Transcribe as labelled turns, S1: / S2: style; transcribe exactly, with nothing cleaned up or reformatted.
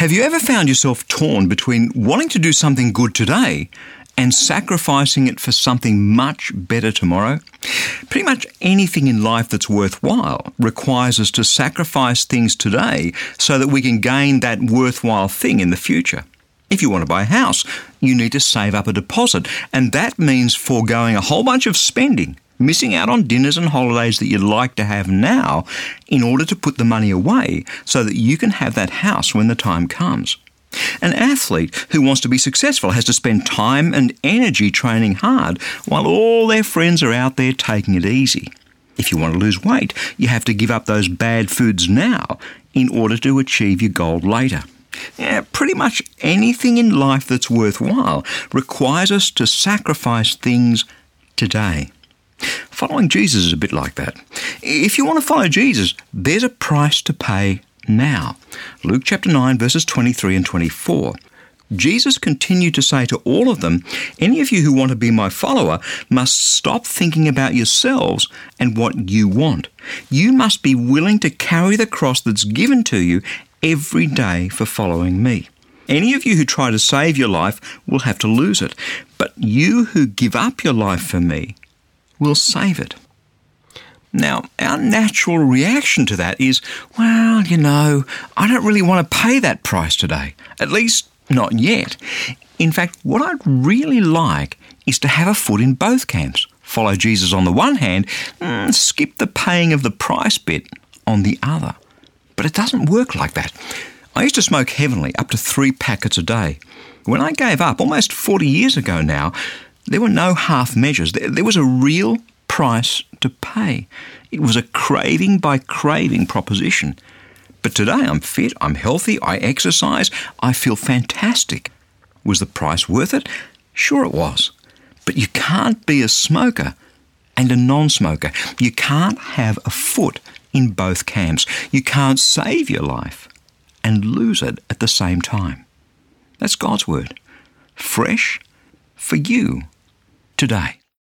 S1: Have you ever found yourself torn between wanting to do something good today and sacrificing it for something much better tomorrow? Pretty much anything in life that's worthwhile requires us to sacrifice things today so that we can gain that worthwhile thing in the future. If you want to buy a house, you need to save up a deposit, and that means foregoing a whole bunch of spending, missing out on dinners and holidays that you'd like to have now in order to put the money away so that you can have that house when the time comes. An athlete who wants to be successful has to spend time and energy training hard while all their friends are out there taking it easy. If you want to lose weight, you have to give up those bad foods now in order to achieve your goal later. Yeah, pretty much anything in life that's worthwhile requires us to sacrifice things today. Following Jesus is a bit like that. If you want to follow Jesus, there's a price to pay now. Luke chapter nine, verses twenty-three and twenty-four. Jesus continued to say to all of them, "Any of you who want to be my follower must stop thinking about yourselves and what you want. You must be willing to carry the cross that's given to you every day for following me. Any of you who try to save your life will have to lose it, but you who give up your life for me will save it." Now, our natural reaction to that is, well, you know, I don't really want to pay that price today. At least, not yet. In fact, what I'd really like is to have a foot in both camps. Follow Jesus on the one hand, and skip the paying of the price bit on the other. But it doesn't work like that. I used to smoke heavily, up to three packets a day. When I gave up, almost forty years ago now, there were no half measures. There, there was a real price to pay. It was a craving by craving proposition. But today I'm fit, I'm healthy, I exercise, I feel fantastic. Was the price worth it? Sure it was. But you can't be a smoker and a non-smoker. You can't have a foot in both camps. You can't save your life and lose it at the same time. That's God's word. Fresh for you today.